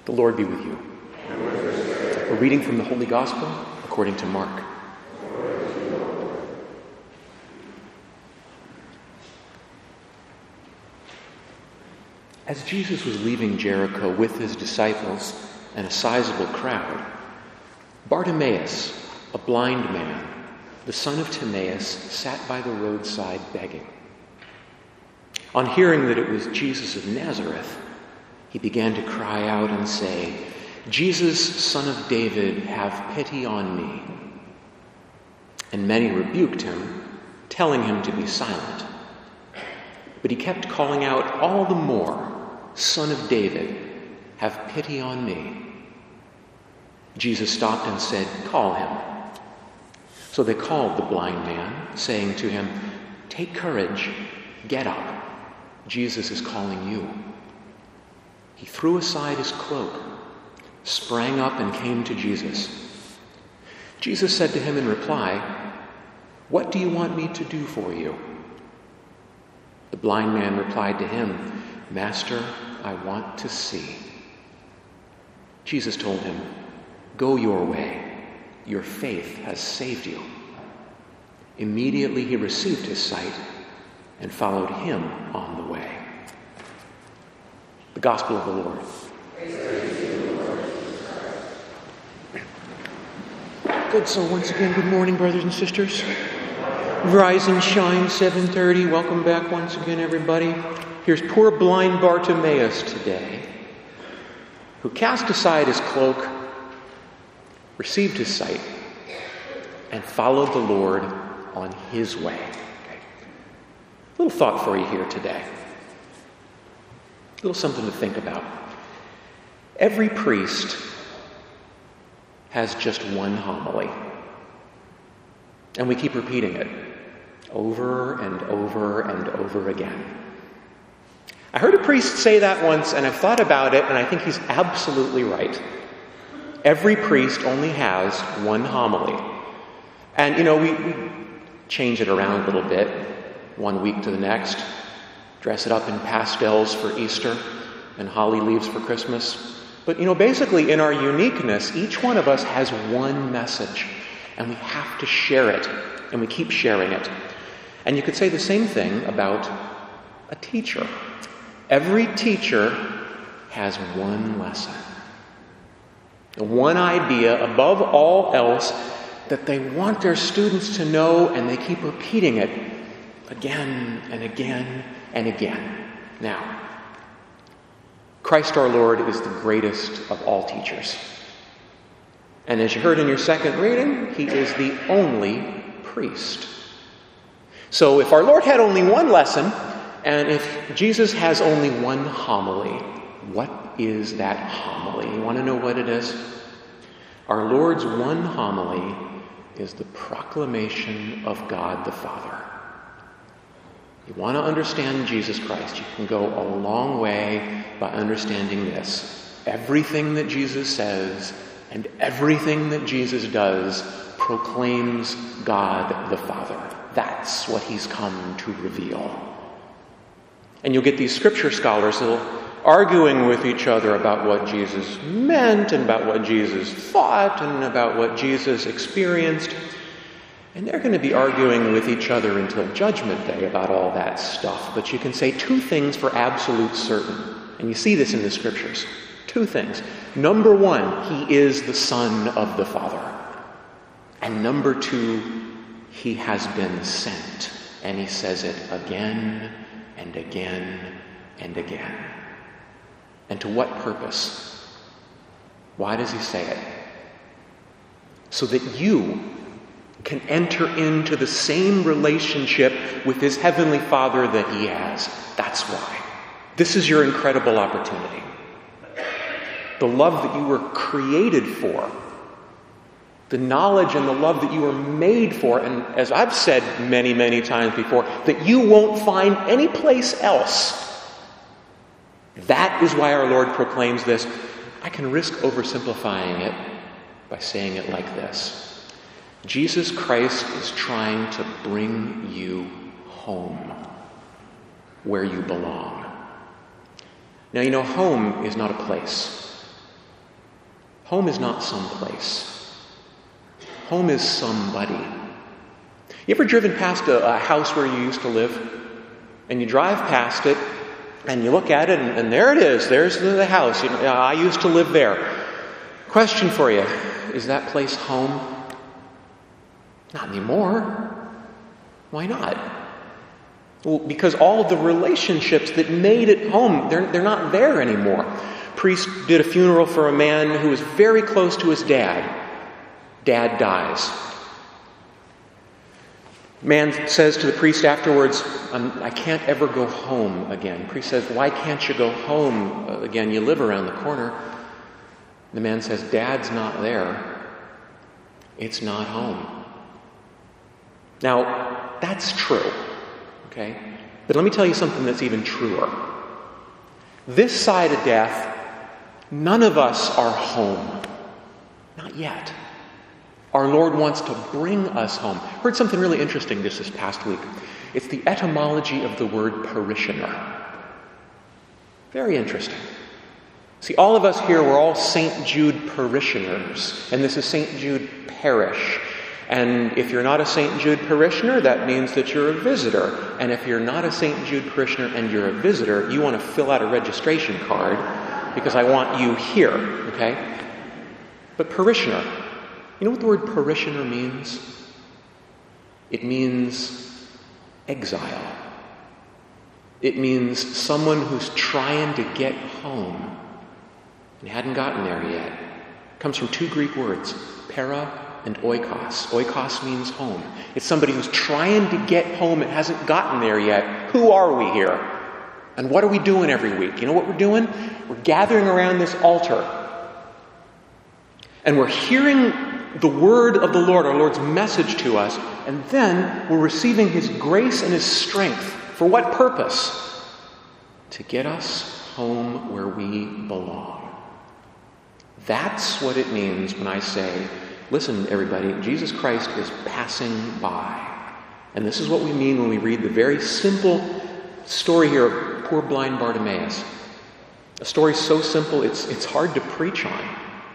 The Lord be with you. A reading from the Holy Gospel according to Mark. As Jesus was leaving Jericho with his disciples and a sizable crowd, Bartimaeus, a blind man, the son of Timaeus, sat by the roadside begging. On hearing that it was Jesus of Nazareth, he began to cry out and say, "Jesus, Son of David, have pity on me." And many rebuked him, telling him to be silent. But he kept calling out all the more, "Son of David, have pity on me." Jesus stopped and said, "Call him." So they called the blind man, saying to him, "Take courage, get up. Jesus is calling you." He threw aside his cloak, sprang up, and came to Jesus. Jesus said to him in reply, "What do you want me to do for you?" The blind man replied to him, "Master, I want to see." Jesus told him, "Go your way. Your faith has saved you." Immediately he received his sight and followed him on the way. The Gospel of the Lord. Good, so once again, good morning, brothers and sisters. Rise and shine, 7:30. Welcome back once again, everybody. Here's poor blind Bartimaeus today, who cast aside his cloak, received his sight, and followed the Lord on his way. Okay. A little thought for you here today. A little something to think about. Every priest has just one homily. And we keep repeating it over and over and over again. I heard a priest say that once, and I've thought about it, and I think he's absolutely right. Every priest only has one homily. And, we change it around a little bit, one week to the next, dress it up in pastels for Easter and holly leaves for Christmas. But, basically in our uniqueness, each one of us has one message, and we have to share it, and we keep sharing it. And you could say the same thing about a teacher. Every teacher has one lesson, one idea above all else that they want their students to know, and they keep repeating it again and again and again. Now, Christ our Lord is the greatest of all teachers. And as you heard in your second reading, he is the only priest. So if our Lord had only one lesson, and if Jesus has only one homily, what is that homily? You want to know what it is? Our Lord's one homily is the proclamation of God the Father. You want to understand Jesus Christ, you can go a long way by understanding this. Everything that Jesus says and everything that Jesus does proclaims God the Father. That's what he's come to reveal. And you'll get these scripture scholars that'll arguing with each other about what Jesus meant and about what Jesus thought and about what Jesus experienced. And they're going to be arguing with each other until Judgment Day about all that stuff. But you can say two things for absolute certain. And you see this in the scriptures. Two things. Number one, he is the Son of the Father. And number two, he has been sent. And he says it again and again and again. And to what purpose? Why does he say it? So that you can enter into the same relationship with his heavenly Father that he has. That's why. This is your incredible opportunity. The love that you were created for. The knowledge and the love that you were made for. And as I've said many, many times before, that you won't find any place else. That is why our Lord proclaims this. I can risk oversimplifying it by saying it like this. Jesus Christ is trying to bring you home, where you belong. Now, home is not a place. Home is not some place. Home is somebody. You ever driven past a house where you used to live? And you drive past it, and you look at it, and there it is. There's the house. I used to live there. Question for you. Is that place home? Not anymore. Why not? Well, because all of the relationships that made it home, they're not there anymore. Priest did a funeral for a man who was very close to his dad. Dad dies. Man says to the priest afterwards, I can't ever go home again. The priest says, why can't you go home again? You live around the corner. The man says, Dad's not there. It's not home. Now, that's true, okay? But let me tell you something that's even truer. This side of death, none of us are home. Not yet. Our Lord wants to bring us home. I heard something really interesting just this past week. It's the etymology of the word parishioner. Very interesting. See, all of us here, we're all St. Jude parishioners, and this is St. Jude Parish. And if you're not a St. Jude parishioner, that means that you're a visitor. And if you're not a St. Jude parishioner and you're a visitor, you want to fill out a registration card because I want you here, okay? But parishioner, you know what the word parishioner means? It means exile. It means someone who's trying to get home and hadn't gotten there yet. It comes from two Greek words, para and oikos. Oikos means home. It's somebody who's trying to get home and hasn't gotten there yet. Who are we here? And what are we doing every week? You know what we're doing? We're gathering around this altar. And we're hearing the word of the Lord, our Lord's message to us, and then we're receiving His grace and His strength. For what purpose? To get us home where we belong. That's what it means when I say, listen, everybody, Jesus Christ is passing by. And this is what we mean when we read the very simple story here of poor blind Bartimaeus. A story so simple, it's hard to preach on.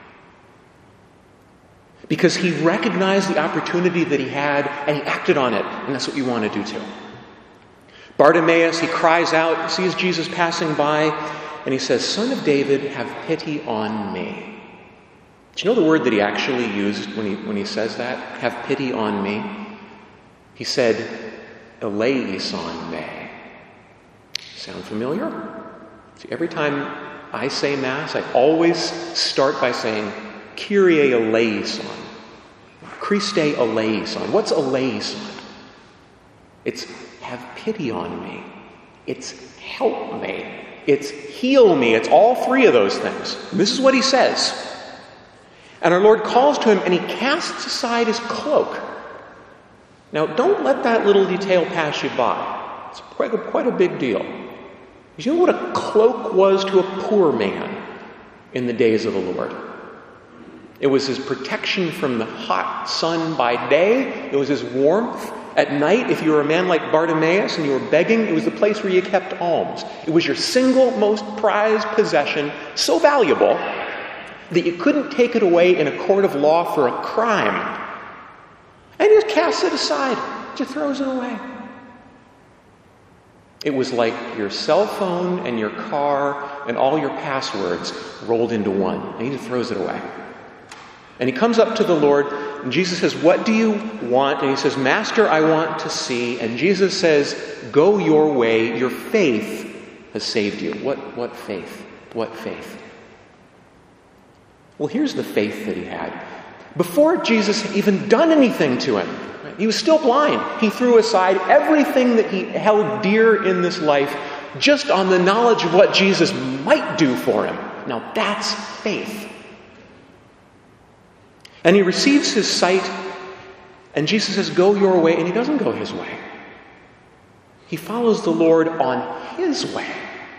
Because he recognized the opportunity that he had, and he acted on it. And that's what we want to do too. Bartimaeus, he cries out, sees Jesus passing by, and he says, Son of David, have pity on me. Do you know the word that he actually used when he says that? Have pity on me? He said, eleison me. Sound familiar? See, every time I say Mass, I always start by saying, Kyrie eleison. Christe eleison. What's eleison? It's have pity on me. It's help me. It's heal me. It's all three of those things. And this is what he says. And our Lord calls to him and he casts aside his cloak. Now, don't let that little detail pass you by. It's quite a big deal. You know what a cloak was to a poor man in the days of the Lord? It was his protection from the hot sun by day. It was his warmth at night. If you were a man like Bartimaeus and you were begging, it was the place where you kept alms. It was your single most prized possession, so valuable that you couldn't take it away in a court of law for a crime. And he just casts it aside. Just throws it away. It was like your cell phone and your car and all your passwords rolled into one. And he just throws it away. And he comes up to the Lord, and Jesus says, what do you want? And he says, Master, I want to see. And Jesus says, go your way. Your faith has saved you. What faith? What faith? Well, here's the faith that he had. Before Jesus had even done anything to him, right? He was still blind. He threw aside everything that he held dear in this life just on the knowledge of what Jesus might do for him. Now that's faith. And he receives his sight, and Jesus says, go your way, and he doesn't go his way. He follows the Lord on his way.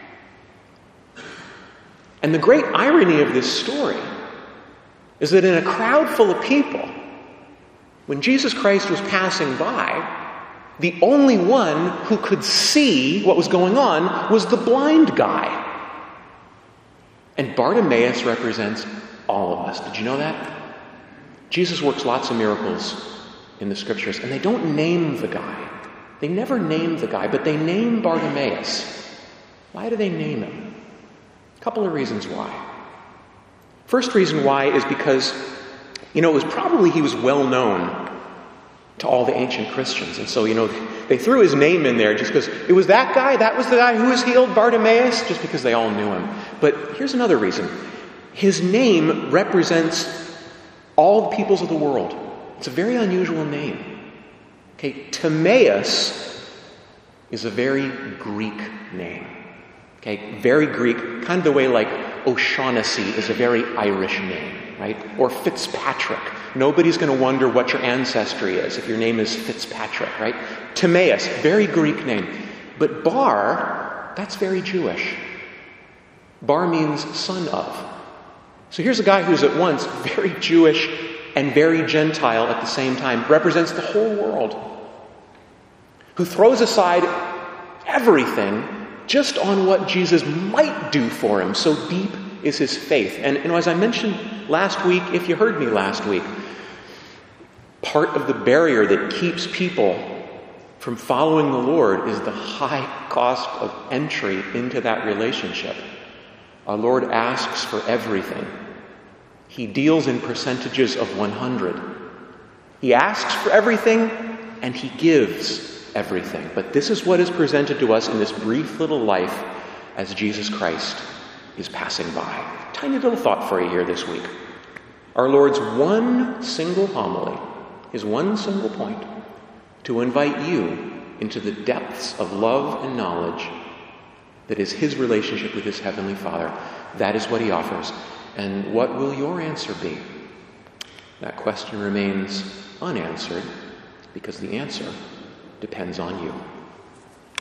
And the great irony of this story is that in a crowd full of people, when Jesus Christ was passing by, the only one who could see what was going on was the blind guy. And Bartimaeus represents all of us. Did you know that? Jesus works lots of miracles in the scriptures, and they don't name the guy. They never name the guy, but they name Bartimaeus. Why do they name him? A couple of reasons why. First reason why is because, it was probably he was well known to all the ancient Christians. And so, they threw his name in there just because it was that guy. That was the guy who was healed, Bartimaeus, just because they all knew him. But here's another reason. His name represents all the peoples of the world. It's a very unusual name. Okay, Timaeus is a very Greek name. Okay, very Greek, kind of the way like O'Shaughnessy is a very Irish name, right? Or Fitzpatrick. Nobody's going to wonder what your ancestry is if your name is Fitzpatrick, right? Timaeus, very Greek name. But Bar, that's very Jewish. Bar means son of. So here's a guy who's at once very Jewish and very Gentile at the same time, represents the whole world, who throws aside everything just on what Jesus might do for him. So deep is his faith. And as I mentioned last week, if you heard me last week, part of the barrier that keeps people from following the Lord is the high cost of entry into that relationship. Our Lord asks for everything. He deals in percentages of 100. He asks for everything, and he gives everything. But this is what is presented to us in this brief little life as Jesus Christ is passing by. Tiny little thought for you here this week. Our Lord's one single homily, his one single point, to invite you into the depths of love and knowledge that is his relationship with his Heavenly Father. That is what he offers. And what will your answer be? That question remains unanswered because the answer depends on you.